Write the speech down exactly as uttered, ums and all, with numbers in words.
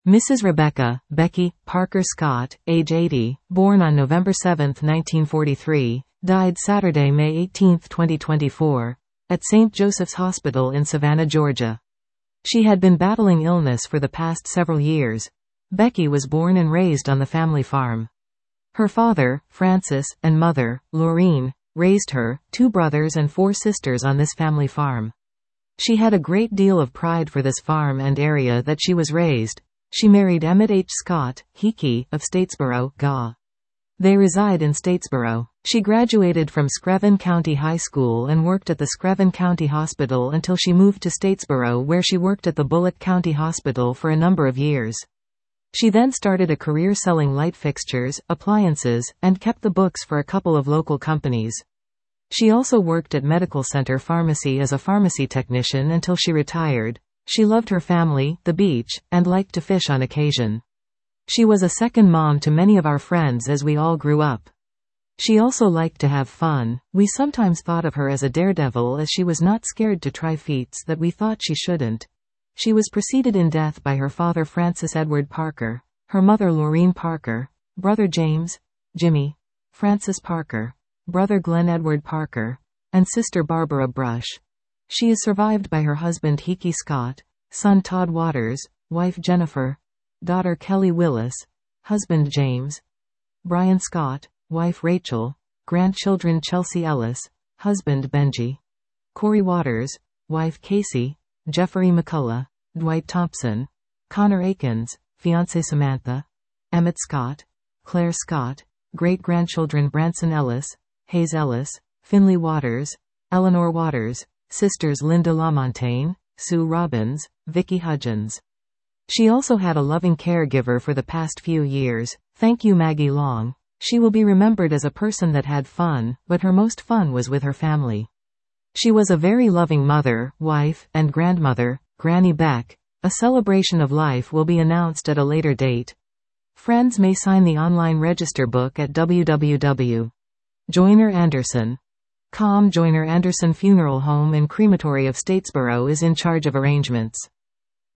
Missus Rebecca, Becky, Parker Scott, age eighty, born on November seventh nineteen forty-three, died Saturday, May eighteenth twenty twenty-four, at Saint Joseph's Hospital in Savannah, Georgia. She had been battling illness for the past several years. Becky was born and raised on the family farm. Her father, Francis, and mother, Laureen, raised her, two brothers and four sisters on this family farm. She had a great deal of pride for this farm and area that she was raised. She married Emmett H. Scott, Hickey, of Statesboro, G A. They reside in Statesboro. She graduated from Screven County High School and worked at the Screven County Hospital until she moved to Statesboro, where she worked at the Bullock County Hospital for a number of years. She then started a career selling light fixtures, appliances, and kept the books for a couple of local companies. She also worked at Medical Center Pharmacy as a pharmacy technician until she retired. She loved her family, the beach, and liked to fish on occasion. She was a second mom to many of our friends as we all grew up. She also liked to have fun. We sometimes thought of her as a daredevil, as she was not scared to try feats that we thought she shouldn't. She was preceded in death by her father Francis Edward Parker, her mother Laureen Parker, brother James, Jimmy, Francis Parker, brother Glenn Edward Parker, and sister Barbara Brush. She is survived by her husband Hickey Scott, son Todd Waters, wife Jennifer, daughter Kelly Willis, husband James, Brian Scott, wife Rachel, grandchildren Chelsea Ellis, husband Benji, Corey Waters, wife Casey, Jeffrey McCullough, Dwight Thompson, Connor Akins, fiancée Samantha, Emmett Scott, Claire Scott, great-grandchildren Branson Ellis, Hayes Ellis, Finley Waters, Eleanor Waters, sisters Linda LaMontagne, Sue Robbins, Vicky Hudgens. She also had a loving caregiver for the past few years. Thank you, Maggie Long. She will be remembered as a person that had fun, but her most fun was with her family. She was a very loving mother, wife, and grandmother. Granny Beck. A celebration of life will be announced at a later date. Friends may sign the online register book at w w w dot joyner anderson dot com. Joyner Anderson Funeral Home and Crematory of Statesboro is in charge of arrangements.